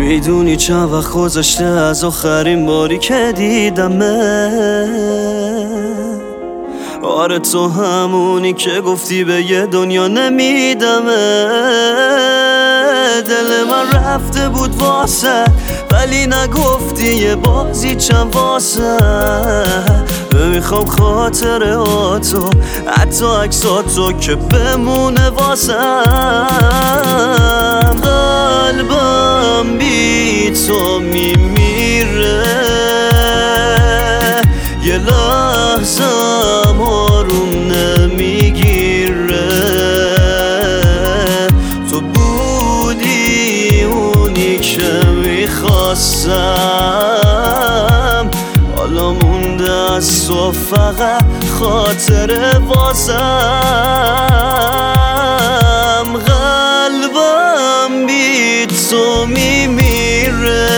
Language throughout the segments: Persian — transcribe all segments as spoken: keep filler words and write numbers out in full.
میدونی چند وقت گذشته از آخرین باری که دیدمه؟ آره تو همونی که گفتی به یه دنیا نمیدمه. دل من رفته بود واسه ولی نگفتی یه بازی چند واسه. میخوام خاطره ها تو حتی عکساتو که بمونه واسم. قلبم بی تو میمیره، یه لحظم آروم نمیگیره. تو بودی اونی که میخواستم، حالا مونده از تو فقط خاطره واسم. قلبم بی تو میمیره،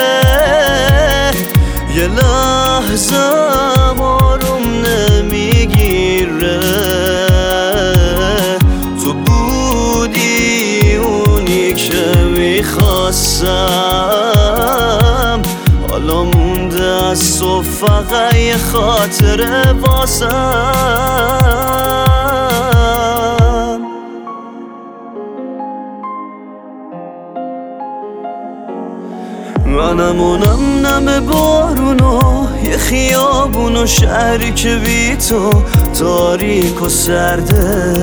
یه لحظم آروم نمیگیره. تو بودی اونی که میخواستم، حالا مونده از تو فقط یه خاطره واسم. منم اونم نم بارونو، یه خیابون و شهری که بی تو تاریک و سرده.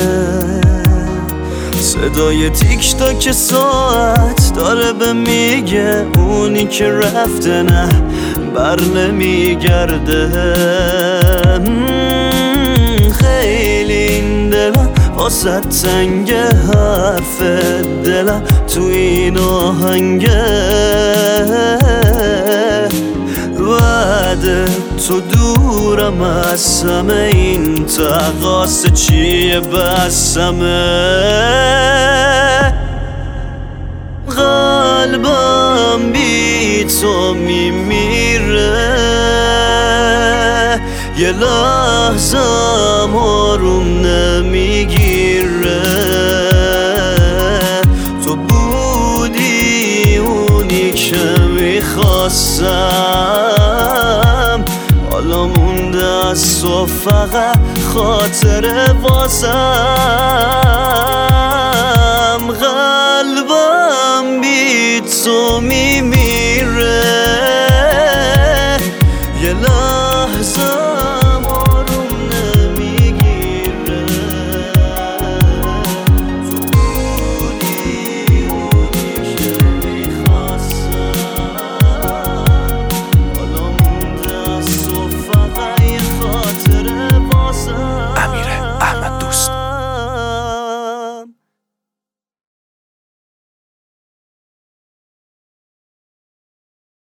صدای تیک تاک ساعت داره به میگه اونی که رفته نه بر نمیگرده. خیلی این دلم واسه تنگه، حرف دلم تو این آهنگه. بعد تو دورم از همه، این تقاص چیه بسمه. قلبم بی تو میمیره، یه لحظم آروم نمیگیره. تو بودی اونی که میخواستم، حالا مونده از تو فقط خاطره واسم. قلبم بی تو میمیره،